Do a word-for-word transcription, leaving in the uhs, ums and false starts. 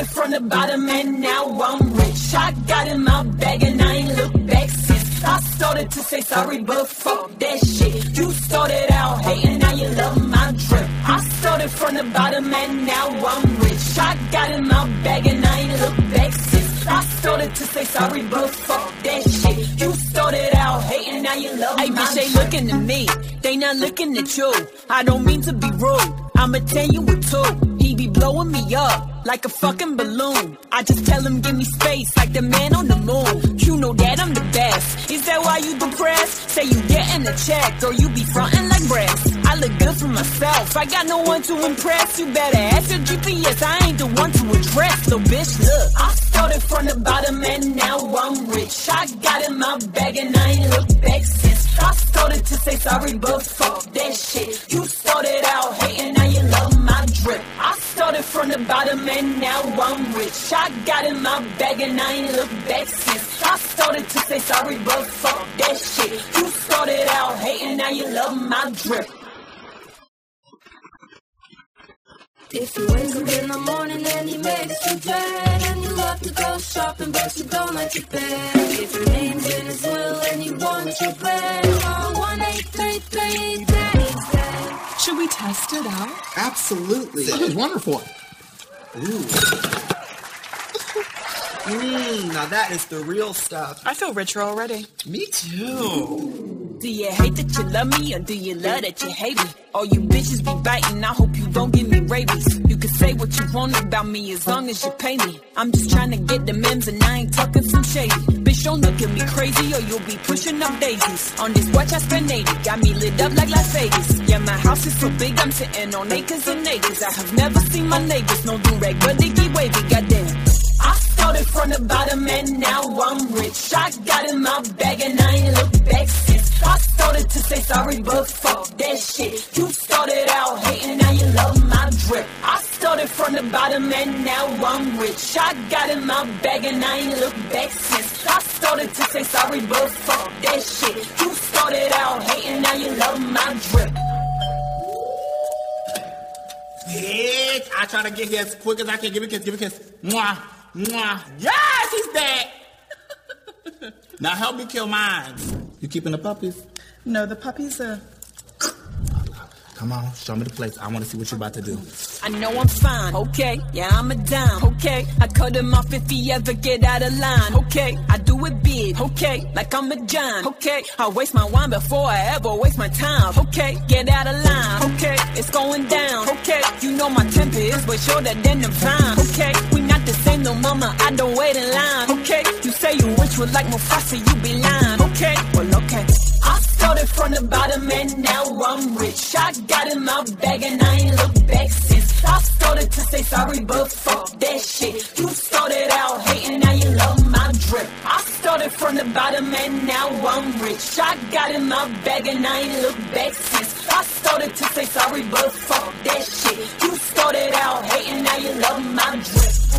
started from the bottom and now I'm rich. I got in my bag and I ain't looked back since. I started to say sorry, but fuck that shit. You started out hating, now you love my drip. I started from the bottom and now I'm rich. I got in my bag and I ain't looked back since. I started to say sorry, but fuck that shit. You started out hating, now you love hey, my bitch, they looking at me, they not looking at you. I don't mean to be rude, I'ma tell you what too. He be blowing me up like a fucking balloon. I just tell him give me space like the man on the moon. You know that I'm the best. Is that why you depressed? Say you getting a check or you be frontin' like brass. I look good for myself, I got no one to impress. You better ask your G P S, I ain't the one to address. Little bitch, look, I started from the bottom and now I'm rich. I got in my bag and I ain't looked back since. I started to say sorry, but fuck that shit. You started out hating, now you love my drip. I started from the bottom and now I'm rich. I got in my bag and I ain't looked back since. I started to say sorry, but fuck that shit. You started out hating, now you love my drip. If you wake up in the morning and you makes you bad, and you love to go shopping but you don't like your bed. If your name's in his will and you want your bed, call one eight three three daddy's dead. Should we test it out? Absolutely. That is wonderful. Ooh. Mmm, now that is the real stuff. I feel richer already. Me too. Do you hate that you love me or do you love that you hate me? All you bitches be biting, I hope you don't give me rabies. You can say what you want about me as long as you pay me. I'm just trying to get the memes and I ain't talking some shady. Bitch, don't look at me crazy or you'll be pushing up daisies. On this watch I spend eighty, got me lit up like Las Vegas. Yeah, my house is so big I'm sitting on acres and acres. I have never seen my neighbors, no do-rag, but they keep wavy, goddamn. I started from the bottom and now I'm rich. I got in my bag and I ain't looked back since. I started to say sorry, but fuck that shit. You started out hating, now you love my drip. I started from the bottom and now I'm rich. I got in my bag and I ain't looked back since. I started to say sorry, but fuck that shit. You started out hating, now you love my drip. Bitch, I try to get here as quick as I can. Give me a kiss, give me a kiss. Mwah, mwah. Yes, he's dead. Now help me kill mine. You keeping the puppies? No, the puppies are... Come on, show me the place. I want to see what you're about to do. I know I'm fine, okay, yeah, I'm a dime, okay. I cut him off if he ever get out of line, okay. I do it big, okay, like I'm a giant, okay. I waste my wine before I ever waste my time, okay. Get out of line, okay, it's going down, okay. You know my temper is way shorter than the vine, okay. We not the same, no mama, I don't wait in line, okay. You say you rich with like Mufasa, you be lying, okay. Well, okay. I started from the bottom and now I'm rich. I got in my bag and I ain't looked back since. I started to say sorry, but fuck that shit. You started out hating, now you love my drip. I started from the bottom and now I'm rich. I got in my bag and I ain't looked back since. I started to say sorry, but fuck that shit. You started out hating, now you love my drip.